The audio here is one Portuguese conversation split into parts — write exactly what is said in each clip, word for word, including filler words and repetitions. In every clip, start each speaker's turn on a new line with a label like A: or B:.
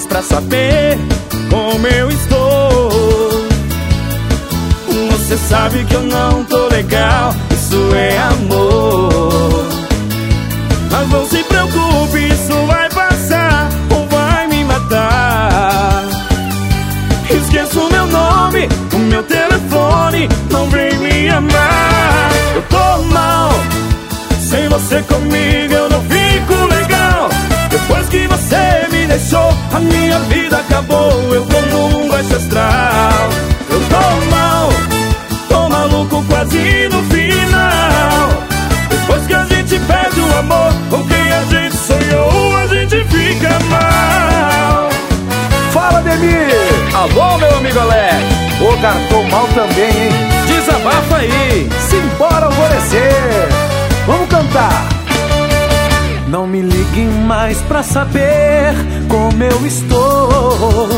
A: pra saber como eu estou. Você sabe que eu não tô legal, isso é amor. Mas não se preocupe, isso vai passar ou vai me matar. Esqueça o meu nome, o meu telefone, não vem me amar. Eu tô mal, sem você comigo eu não fico legal. Depois que você me deixou, a minha vida acabou. Eu tô num baixo astral. Eu tô mal, tô maluco quase no final. Depois que a gente perde o amor com quem a gente sonhou, a gente fica mal.
B: Fala, Demir!
A: Alô, meu amigo Alex.
B: Ô, cara, tô mal também, hein?
A: Desabafa aí.
B: Simbora alvorecer. Vamos cantar. Não me ligue mais pra saber como eu estou.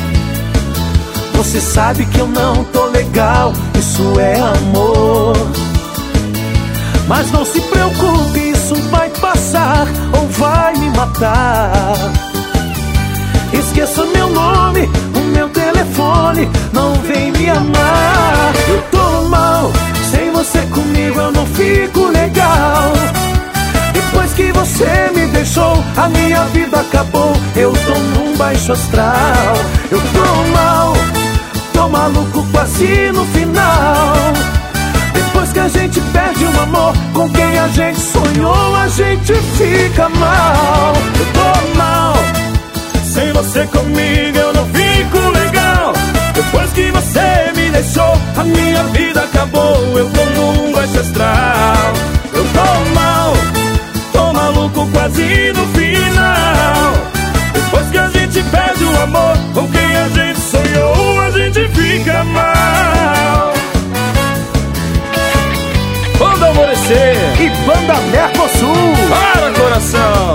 B: Você sabe que eu não tô legal, isso é amor. Mas não se preocupe, isso vai passar ou vai me matar. Esqueça meu nome, o meu telefone, não vem me amar. Eu tô mal, sem você comigo eu não fico legal. Depois que você me deixou, a minha vida acabou. Eu tô num baixo astral. Eu tô mal, tô maluco quase no final. Depois que a gente perde um amor com quem a gente sonhou, a gente fica mal.
A: Eu tô mal, sem você comigo eu não fico legal. Depois que você me deixou, a minha vida acabou. Eu tô num baixo astral. Eu tô mal, tô maluco quase no final. Depois que a gente perde o amor com quem a gente sonhou, a gente fica mal. Banda Alvorecer
B: e Banda Mercosul.
A: Para, coração.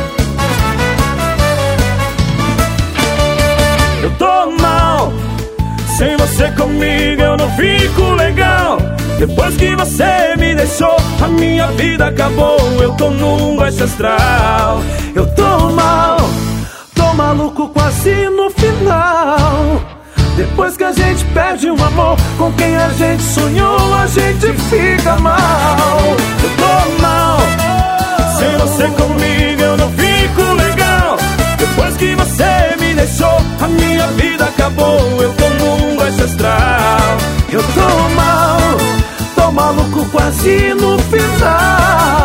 A: Eu tô mal, sem você comigo eu não fico legal. Depois que você me deixou, a minha vida acabou. Eu tô num baixo astral.
B: Eu tô mal, tô maluco quase no final. Depois que a gente perde um amor com quem a gente sonhou, a gente fica mal.
A: Eu tô mal, sem você comigo eu não fico legal. Depois que você me deixou, a minha vida acabou. Eu tô num baixo astral.
B: Eu tô mal, tô maluco quase no final.